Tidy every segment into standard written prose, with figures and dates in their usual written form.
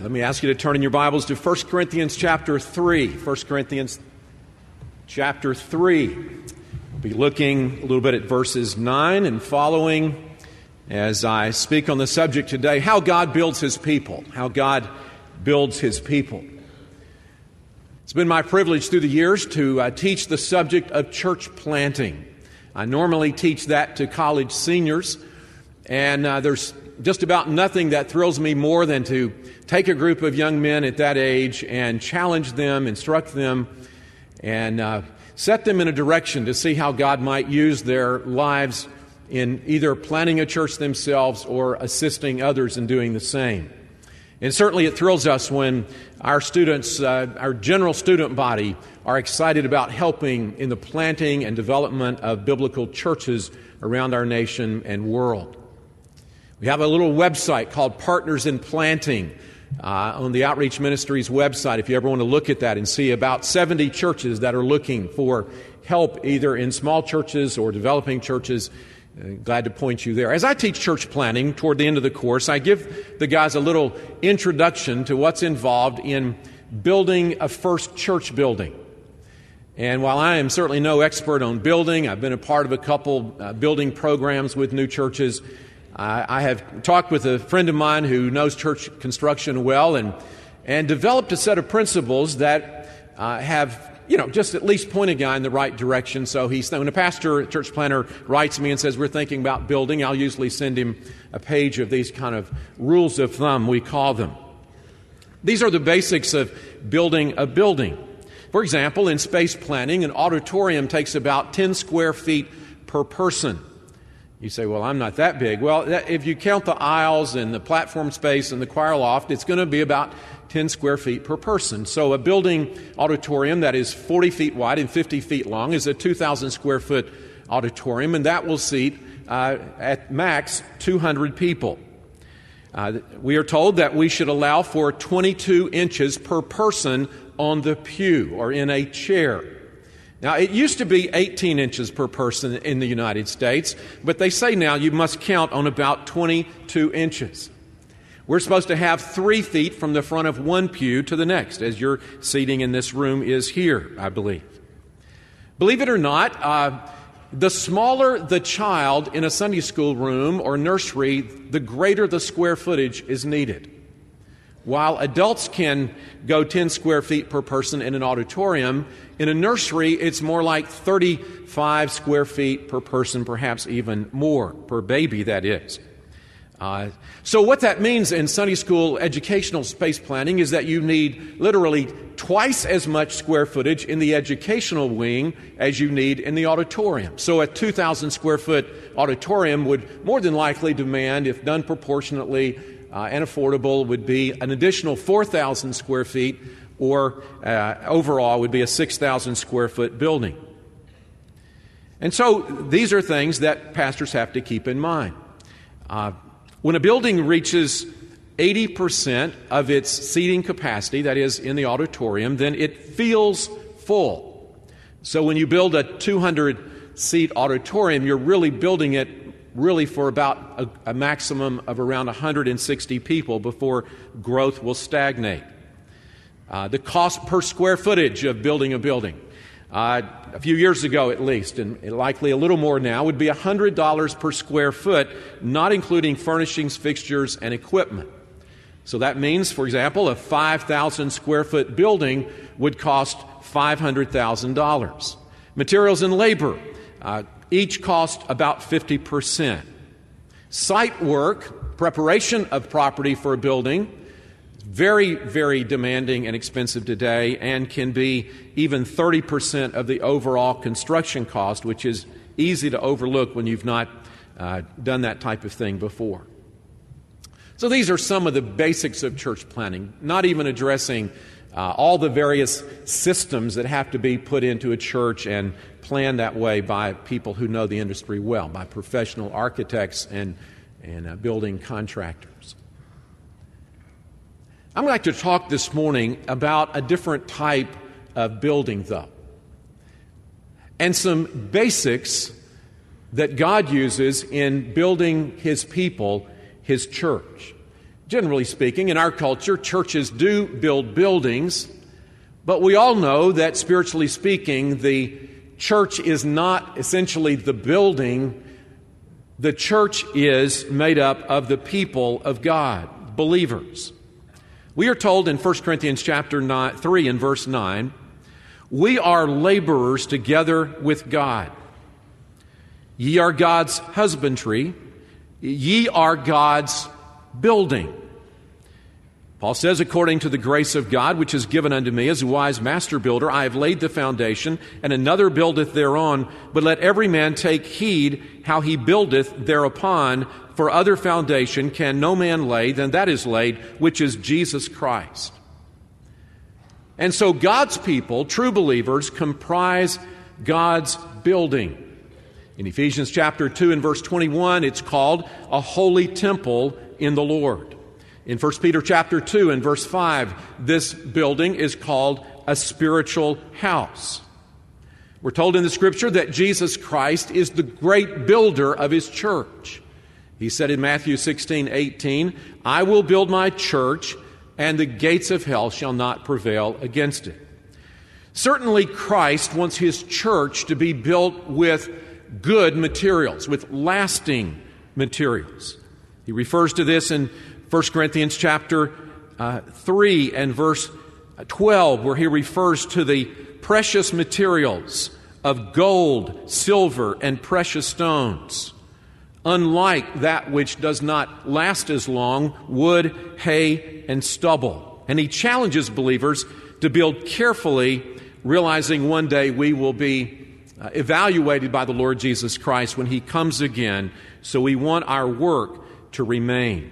Let me ask you to turn in your Bibles to 1 Corinthians chapter 3. 1 Corinthians chapter 3. We'll be looking a little bit at verses 9 and following as I speak on the subject today, how God builds His people. How God builds His people. It's been my privilege through the years to teach the subject of church planting. I normally teach that to college seniors, and there's just about nothing that thrills me more than to take a group of young men at that age and challenge them, instruct them, and set them in a direction to see how God might use their lives in either planning a church themselves or assisting others in doing the same. And certainly it thrills us when our students, our general student body, are excited about helping in the planting and development of biblical churches around our nation and world. We have a little website called Partners in Planting on the Outreach Ministries website, if you ever want to look at that and see about 70 churches that are looking for help either in small churches or developing churches. Glad to point you there. As I teach church planting toward the end of the course, I give the guys a little introduction to what's involved in building a first church building. And while I am certainly no expert on building, I've been a part of a couple building programs with new churches. I have talked with a friend of mine who knows church construction well and developed a set of principles that have, just at least point a guy in the right direction. So when a pastor, a church planner, writes me and says, we're thinking about building, I'll usually send him a page of these kind of rules of thumb, we call them. These are the basics of building a building. For example, in space planning, an auditorium takes about 10 square feet per person. You say, well, I'm not that big. Well, if you count the aisles and the platform space and the choir loft, it's going to be about 10 square feet per person. So a building auditorium that is 40 feet wide and 50 feet long is a 2,000 square foot auditorium, and that will seat at max 200 people. We are told that we should allow for 22 inches per person on the pew or in a chair. Now, it used to be 18 inches per person in the United States, but they say now you must count on about 22 inches. We're supposed to have 3 feet from the front of one pew to the next, as your seating in this room is here, I believe. Believe it or not, the smaller the child in a Sunday school room or nursery, the greater the square footage is needed. While adults can go 10 square feet per person in an auditorium, in a nursery it's more like 35 square feet per person, perhaps even more, per baby that is. So what that means in Sunday school educational space planning is that you need literally twice as much square footage in the educational wing as you need in the auditorium. So a 2,000 square foot auditorium would more than likely demand, if done proportionately and affordable, would be an additional 4,000 square feet, or overall would be a 6,000 square foot building. And so these are things that pastors have to keep in mind. When a building reaches 80% of its seating capacity, that is in the auditorium, then it feels full. So when you build a 200-seat auditorium, you're really building it for about a maximum of around 160 people before growth will stagnate. The cost per square footage of building a building, a few years ago at least, and likely a little more now, would be $100 per square foot, not including furnishings, fixtures, and equipment. So that means, for example, a 5,000 square foot building would cost $500,000. Materials and labor each cost about 50%. Site work, preparation of property for a building, very, very demanding and expensive today, and can be even 30% of the overall construction cost, which is easy to overlook when you've not done that type of thing before. So these are some of the basics of church planning, not even addressing all the various systems that have to be put into a church and planned that way by people who know the industry well, by professional architects and building contractors. I'm going to talk this morning about a different type of building, though, and some basics that God uses in building His people, His church. Generally speaking, in our culture, churches do build buildings, but we all know that spiritually speaking, the church is not essentially the building. The church is made up of the people of God, believers. We are told in 1 Corinthians chapter 3 and verse 9, we are laborers together with God. Ye are God's husbandry, ye are God's building. Paul says, according to the grace of God, which is given unto me as a wise master builder, I have laid the foundation, and another buildeth thereon. But let every man take heed how he buildeth thereupon. For other foundation can no man lay than that is laid, which is Jesus Christ. And so God's people, true believers, comprise God's building. In Ephesians chapter 2 and verse 21, it's called a holy temple in the Lord. In 1 Peter chapter 2 and verse 5, this building is called a spiritual house. We're told in the Scripture that Jesus Christ is the great builder of His church. He said in Matthew 16:18, I will build my church, and the gates of hell shall not prevail against it. Certainly Christ wants His church to be built with good materials, with lasting materials. He refers to this in 1 Corinthians chapter 3 and verse 12, where he refers to the precious materials of gold, silver, and precious stones, unlike that which does not last as long, wood, hay, and stubble. And he challenges believers to build carefully, realizing one day we will be evaluated by the Lord Jesus Christ when He comes again, so we want our work to remain.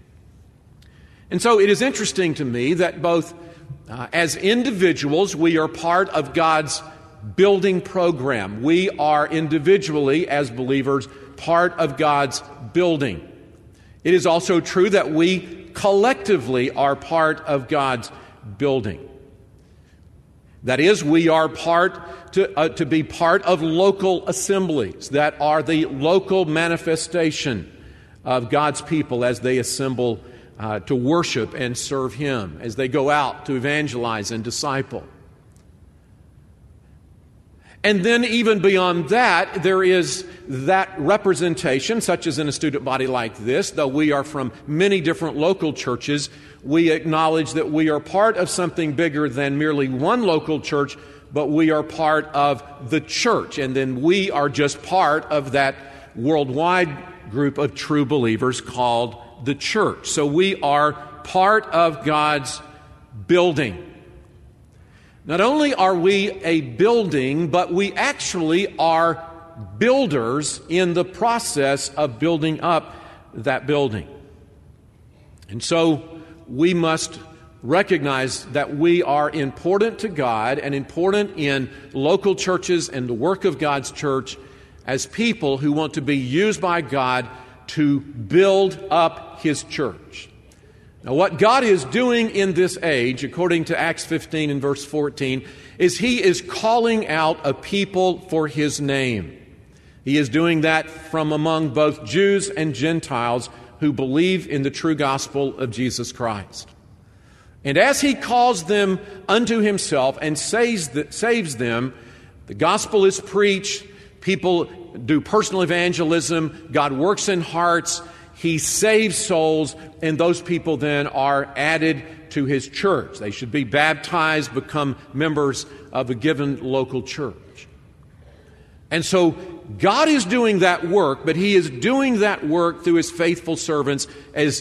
And so it is interesting to me that both as individuals, we are part of God's building program. We are individually, as believers, part of God's building. It is also true that we collectively are part of God's building. That is, we are to be part of local assemblies that are the local manifestation of God's people as they assemble to worship and serve Him, as they go out to evangelize and disciple. And then even beyond that, there is that representation, such as in a student body like this. Though we are from many different local churches, we acknowledge that we are part of something bigger than merely one local church, but we are part of the church. And then we are just part of that worldwide group of true believers called the church. So we are part of God's building. Not only are we a building, but we actually are builders in the process of building up that building. And so we must recognize that we are important to God and important in local churches and the work of God's church as people who want to be used by God to build up His church. Now, what God is doing in this age, according to Acts 15 and verse 14, is He is calling out a people for His name. He is doing that from among both Jews and Gentiles who believe in the true gospel of Jesus Christ. And as He calls them unto Himself and saves them, the gospel is preached, people do personal evangelism, God works in hearts, He saves souls, and those people then are added to His church. They should be baptized, become members of a given local church. And so God is doing that work, but He is doing that work through His faithful servants as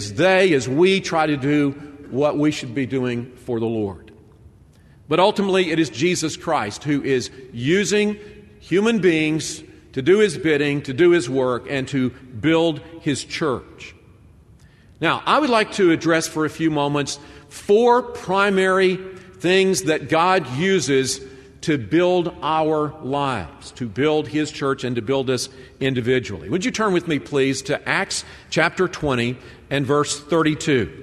we try to do what we should be doing for the Lord. But ultimately, it is Jesus Christ who is using human beings to do His bidding, to do His work, and to build His church. Now, I would like to address for a few moments 4 primary things that God uses to build our lives, to build His church and to build us individually. Would you turn with me, please, to Acts chapter 20 and verse 32.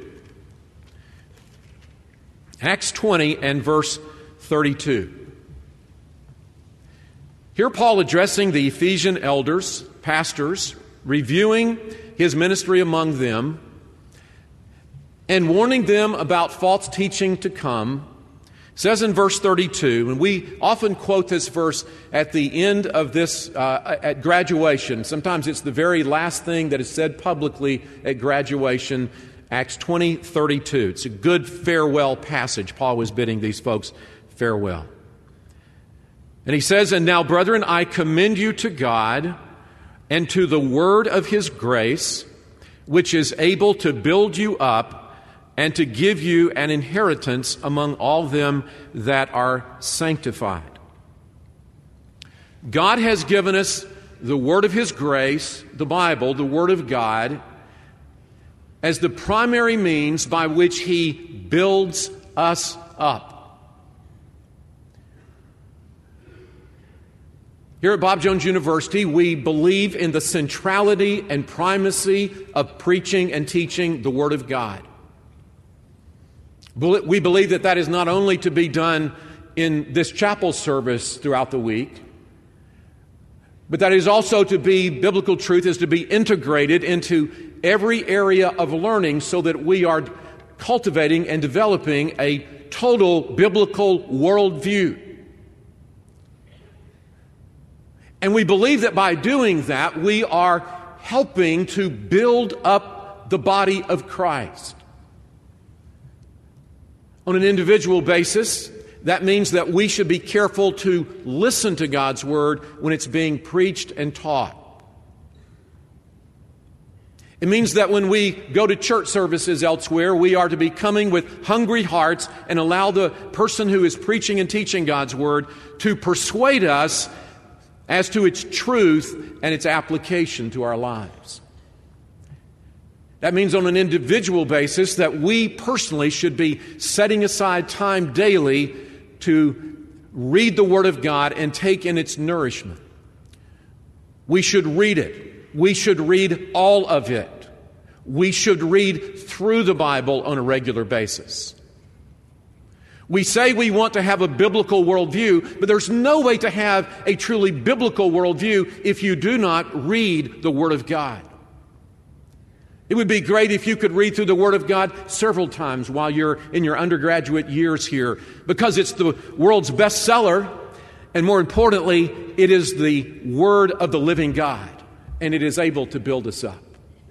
Acts 20 and verse 32. Here Paul addressing the Ephesian elders, pastors, reviewing his ministry among them, and warning them about false teaching to come. It says in verse 32, and we often quote this verse at the end of this, at graduation. Sometimes it's the very last thing that is said publicly at graduation, Acts 20:32. It's a good farewell passage. Paul was bidding these folks farewell. And he says, "And now, brethren, I commend you to God and to the word of his grace, which is able to build you up and to give you an inheritance among all them that are sanctified." God has given us the word of his grace, the Bible, the word of God, as the primary means by which he builds us up. Here at Bob Jones University, we believe in the centrality and primacy of preaching and teaching the Word of God. We believe that that is not only to be done in this chapel service throughout the week, but that is also to be, biblical truth is to be integrated into every area of learning so that we are cultivating and developing a total biblical worldview. And we believe that by doing that, we are helping to build up the body of Christ. On an individual basis, that means that we should be careful to listen to God's Word when it's being preached and taught. It means that when we go to church services elsewhere, we are to be coming with hungry hearts and allow the person who is preaching and teaching God's Word to persuade us as to its truth and its application to our lives. That means on an individual basis that we personally should be setting aside time daily to read the Word of God and take in its nourishment. We should read it. We should read all of it. We should read through the Bible on a regular basis. We say we want to have a biblical worldview, but there's no way to have a truly biblical worldview if you do not read the Word of God. It would be great if you could read through the Word of God several times while you're in your undergraduate years here, because it's the world's bestseller, and more importantly, it is the Word of the living God, and it is able to build us up.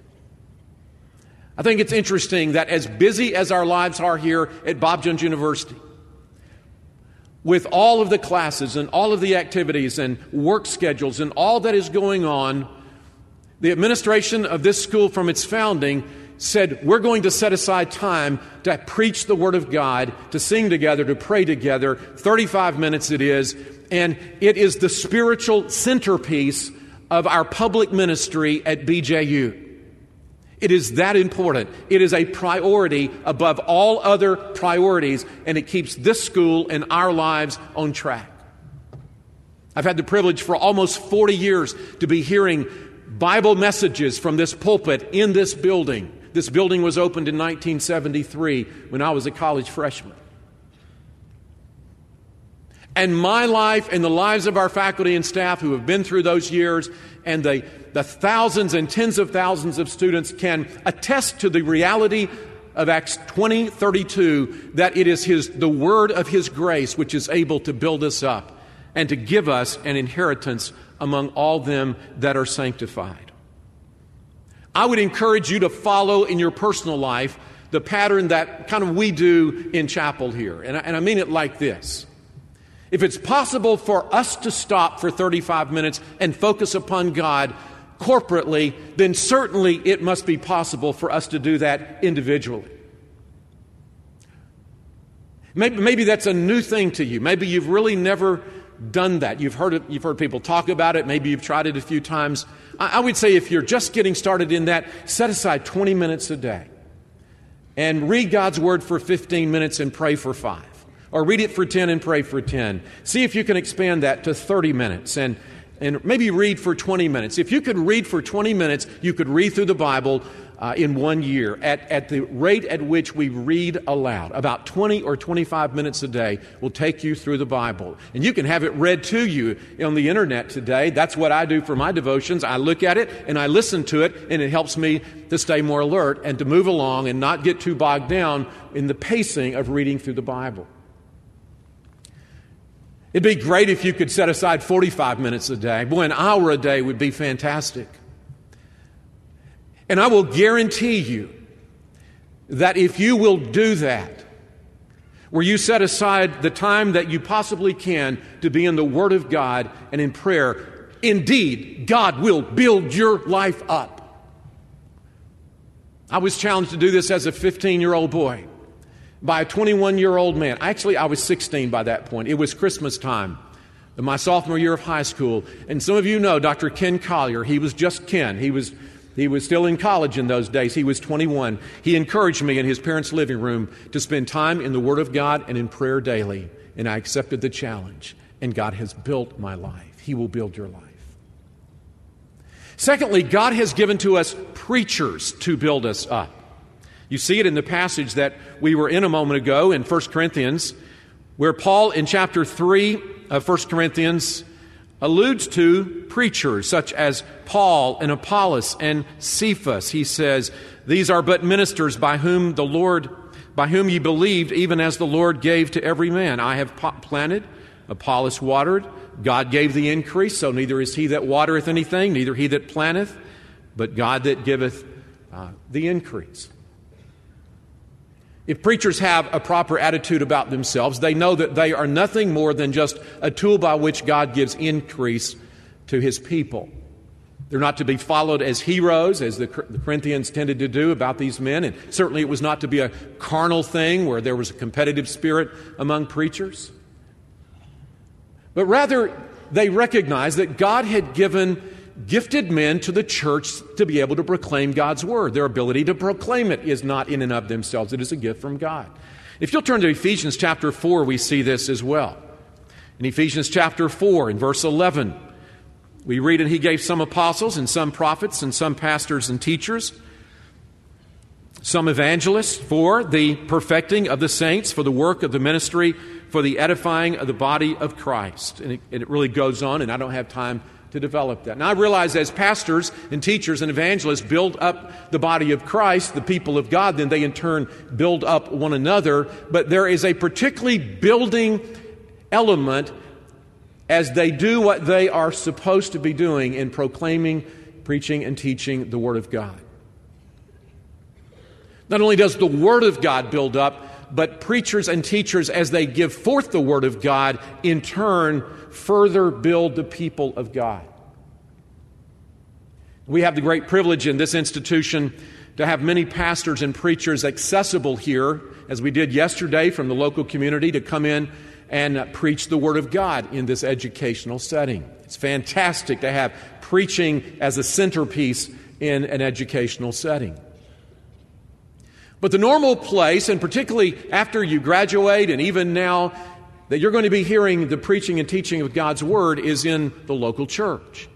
I think it's interesting that as busy as our lives are here at Bob Jones University, with all of the classes and all of the activities and work schedules and all that is going on, the administration of this school from its founding said, we're going to set aside time to preach the Word of God, to sing together, to pray together. 35 minutes it is, and it is the spiritual centerpiece of our public ministry at BJU. It is that important. It is a priority above all other priorities, and it keeps this school and our lives on track. I've had the privilege for almost 40 years to be hearing Bible messages from this pulpit in this building. This building was opened in 1973 when I was a college freshman. And my life and the lives of our faculty and staff who have been through those years and the thousands and tens of thousands of students can attest to the reality of Acts 20:32, that it is the word of His grace which is able to build us up and to give us an inheritance among all them that are sanctified. I would encourage you to follow in your personal life the pattern that kind of we do in chapel here. And I mean it like this. If it's possible for us to stop for 35 minutes and focus upon God corporately, then certainly it must be possible for us to do that individually. Maybe that's a new thing to you. Maybe you've really never done that. You've heard people talk about it. Maybe you've tried it a few times. I would say if you're just getting started in that, set aside 20 minutes a day and read God's Word for 15 minutes and pray for 5. Or read it for 10 and pray for 10. See if you can expand that to 30 minutes and maybe read for 20 minutes. If you could read for 20 minutes, you could read through the Bible in 1 year at the rate at which we read aloud. About 20 or 25 minutes a day will take you through the Bible. And you can have it read to you on the internet today. That's what I do for my devotions. I look at it and I listen to it, and it helps me to stay more alert and to move along and not get too bogged down in the pacing of reading through the Bible. It'd be great if you could set aside 45 minutes a day. Boy, an hour a day would be fantastic. And I will guarantee you that if you will do that, where you set aside the time that you possibly can to be in the Word of God and in prayer, indeed, God will build your life up. I was challenged to do this as a 15-year-old boy by a 21-year-old man. Actually, I was 16 by that point. It was Christmas time in my sophomore year of high school. And some of you know Dr. Ken Collier. He was just Ken. He was still in college in those days. He was 21. He encouraged me in his parents' living room to spend time in the Word of God and in prayer daily. And I accepted the challenge. And God has built my life. He will build your life. Secondly, God has given to us preachers to build us up. You see it in the passage that we were in a moment ago in 1 Corinthians, where Paul in chapter 3 of 1 Corinthians alludes to preachers such as Paul and Apollos and Cephas. He says, "These are but ministers by whom ye believed, even as the Lord gave to every man. I have planted, Apollos watered, God gave the increase, so neither is he that watereth anything, neither he that planteth, but God that giveth the increase." If preachers have a proper attitude about themselves, they know that they are nothing more than just a tool by which God gives increase to His people. They're not to be followed as heroes, as the Corinthians tended to do about these men, and certainly it was not to be a carnal thing where there was a competitive spirit among preachers. But rather, they recognized that God had given gifted men to the church to be able to proclaim God's Word. Their ability to proclaim it is not in and of themselves. It is a gift from God. If you'll turn to Ephesians chapter 4, we see this as well. In Ephesians chapter 4, in verse 11, we read, "And He gave some apostles and some prophets and some pastors and teachers, some evangelists for the perfecting of the saints, for the work of the ministry, for the edifying of the body of Christ." And it really goes on, and I don't have time to develop that. Now, I realize as pastors and teachers and evangelists build up the body of Christ, the people of God, then they in turn build up one another. But there is a particularly building element as they do what they are supposed to be doing in proclaiming, preaching, and teaching the Word of God. Not only does the Word of God build up, but preachers and teachers, as they give forth the Word of God, in turn further build the people of God. We have the great privilege in this institution to have many pastors and preachers accessible here, as we did yesterday from the local community, to come in and preach the Word of God in this educational setting. It's fantastic to have preaching as a centerpiece in an educational setting. But the normal place, and particularly after you graduate and even now that you're going to be hearing the preaching and teaching of God's Word, is in the local church.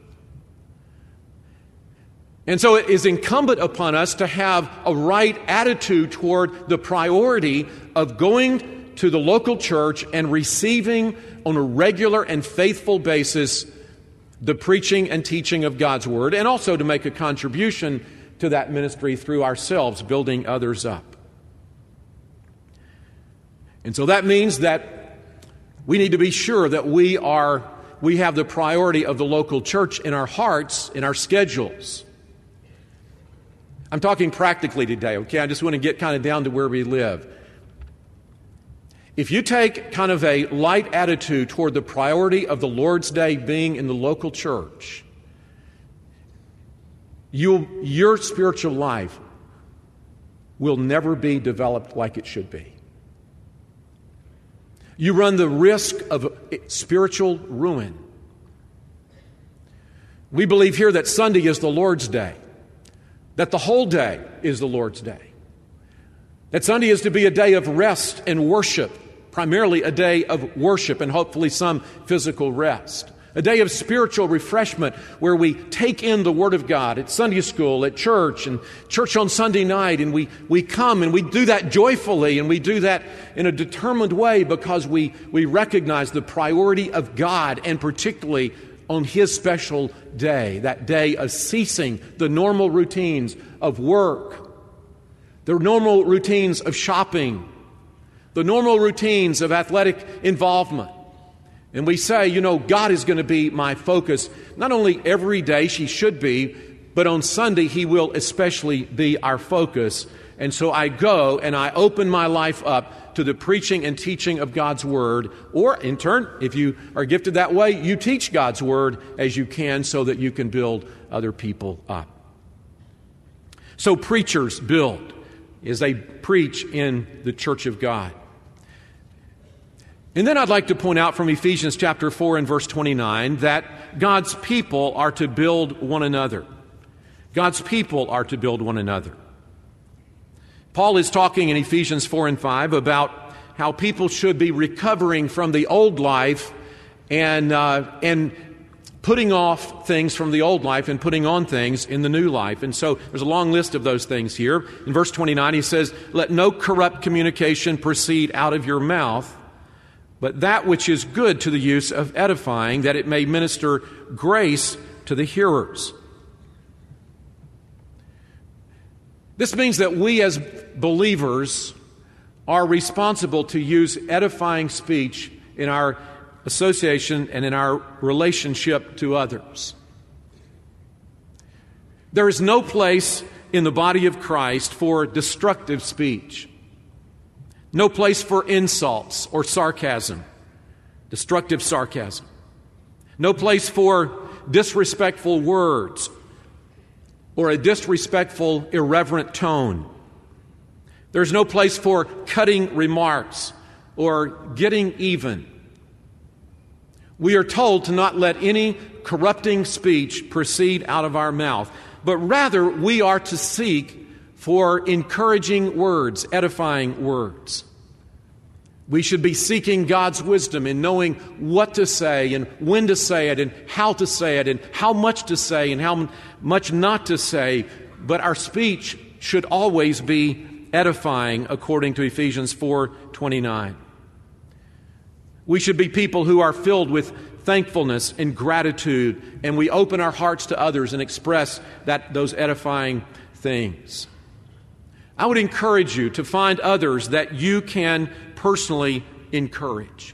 And so it is incumbent upon us to have a right attitude toward the priority of going to the local church and receiving on a regular and faithful basis the preaching and teaching of God's Word, and also to make a contribution to that ministry through ourselves, building others up. And so that means that we need to be sure that we have the priority of the local church in our hearts, in our schedules. I'm talking practically today, okay? I just want to get kind of down to where we live. If you take kind of a light attitude toward the priority of the Lord's Day being in the local church, your spiritual life will never be developed like it should be. You run the risk of spiritual ruin. We believe here that Sunday is the Lord's Day, that the whole day is the Lord's Day, that Sunday is to be a day of rest and worship, primarily a day of worship and hopefully some physical rest. a day of spiritual refreshment where we take in the Word of God at Sunday school, at church, and church on Sunday night, and we come and we do that joyfully, and we do that in a determined way because we recognize the priority of God, and particularly on His special day, that day of ceasing the normal routines of work, the normal routines of shopping, the normal routines of athletic involvement. And we say, God is going to be my focus. Not only every day He should be, but on Sunday He will especially be our focus. And so I go and I open my life up to the preaching and teaching of God's Word. Or in turn, if you are gifted that way, you teach God's Word as you can so that you can build other people up. So preachers build as they preach in the church of God. And then I'd like to point out from Ephesians chapter 4 and verse 29 that God's people are to build one another. God's people are to build one another. Paul is talking in Ephesians 4 and 5 about how people should be recovering from the old life and putting off things from the old life and putting on things in the new life. And so there's a long list of those things here. In verse 29 he says, "Let no corrupt communication proceed out of your mouth, but that which is good to the use of edifying, that it may minister grace to the hearers." This means that we as believers are responsible to use edifying speech in our association and in our relationship to others. There is no place in the body of Christ for destructive speech. No place for insults or sarcasm, destructive sarcasm. No place for disrespectful words or a disrespectful, irreverent tone. There's no place for cutting remarks or getting even. We are told to not let any corrupting speech proceed out of our mouth, but rather we are to seek for encouraging words, edifying words. We should be seeking God's wisdom in knowing what to say and when to say it and how to say it and how much to say and how much not to say. But our speech should always be edifying according to Ephesians 4:29. We should be people who are filled with thankfulness and gratitude, and we open our hearts to others and express those edifying things. I would encourage you to find others that you can personally encourage.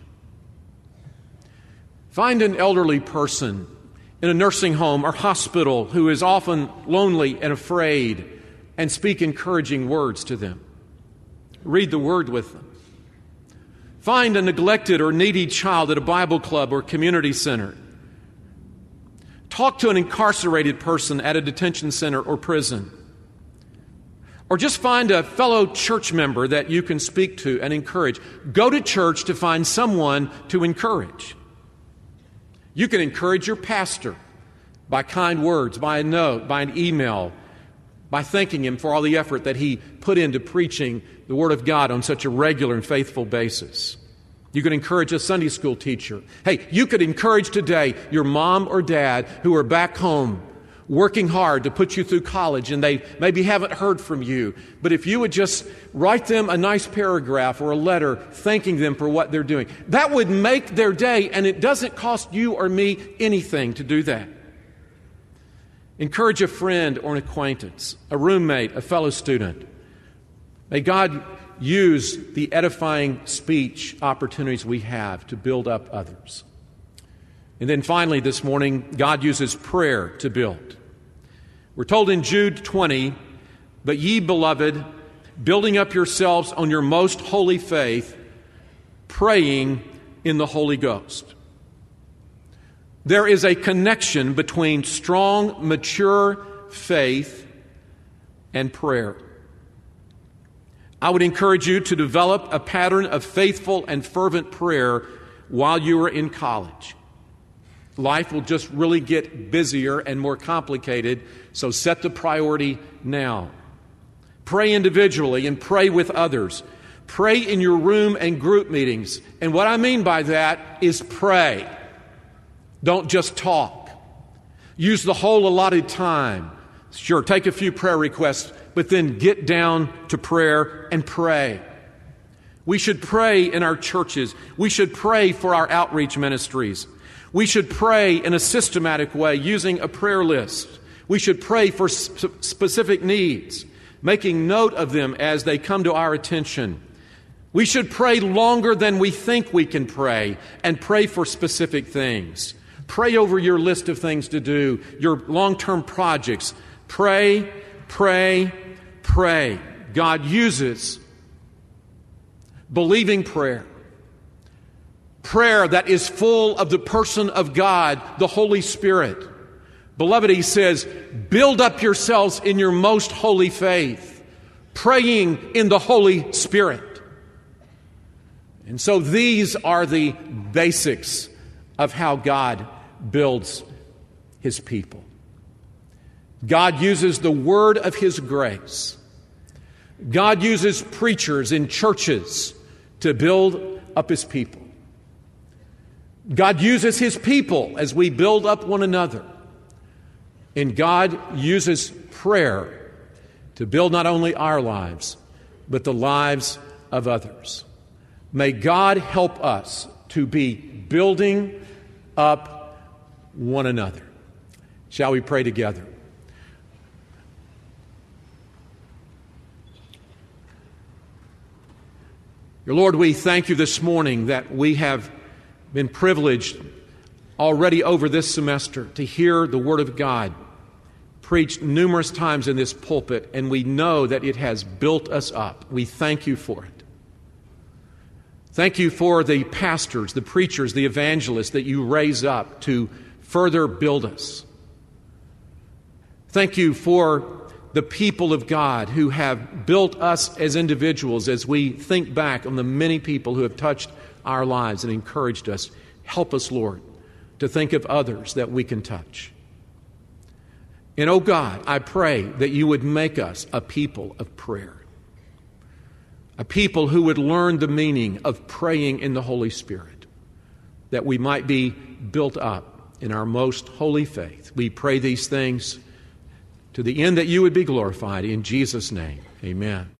Find an elderly person in a nursing home or hospital who is often lonely and afraid, and speak encouraging words to them. Read the Word with them. Find a neglected or needy child at a Bible club or community center. Talk to an incarcerated person at a detention center or prison. Or just find a fellow church member that you can speak to and encourage. Go to church to find someone to encourage. You can encourage your pastor by kind words, by a note, by an email, by thanking him for all the effort that he put into preaching the Word of God on such a regular and faithful basis. You can encourage a Sunday school teacher. Hey, you could encourage today your mom or dad who are back home working hard to put you through college, and they maybe haven't heard from you. But if you would just write them a nice paragraph or a letter thanking them for what they're doing, that would make their day, and it doesn't cost you or me anything to do that. Encourage a friend or an acquaintance, a roommate, a fellow student. May God use the edifying speech opportunities we have to build up others. And then finally this morning, God uses prayer to build. We're told in Jude 20, "But ye, beloved, building up yourselves on your most holy faith, praying in the Holy Ghost." There is a connection between strong, mature faith and prayer. I would encourage you to develop a pattern of faithful and fervent prayer while you are in college. Life will just really get busier and more complicated, so set the priority now. Pray individually and pray with others. Pray in your room and group meetings. And what I mean by that is pray. Don't just talk. Use the whole allotted time. Sure, take a few prayer requests, but then get down to prayer and pray. We should pray in our churches. We should pray for our outreach ministries. We should pray in a systematic way using a prayer list. We should pray for specific needs, making note of them as they come to our attention. We should pray longer than we think we can pray and pray for specific things. Pray over your list of things to do, your long-term projects. Pray, pray, pray. God uses believing prayer. Prayer that is full of the person of God, the Holy Spirit. Beloved, he says, build up yourselves in your most holy faith, praying in the Holy Spirit. And so these are the basics of how God builds His people. God uses the word of His grace. God uses preachers in churches to build up His people. God uses His people as we build up one another. And God uses prayer to build not only our lives, but the lives of others. May God help us to be building up one another. Shall we pray together? Your Lord, we thank you this morning that we have been privileged already over this semester to hear the Word of God preached numerous times in this pulpit, and we know that it has built us up. We thank you for it. Thank you for the pastors, the preachers, the evangelists that you raise up to further build us. Thank you for the people of God who have built us as individuals as we think back on the many people who have touched our lives and encouraged us. Help us, Lord, to think of others that we can touch. And, oh God, I pray that you would make us a people of prayer, a people who would learn the meaning of praying in the Holy Spirit, that we might be built up in our most holy faith. We pray these things to the end that you would be glorified. In Jesus' name, amen.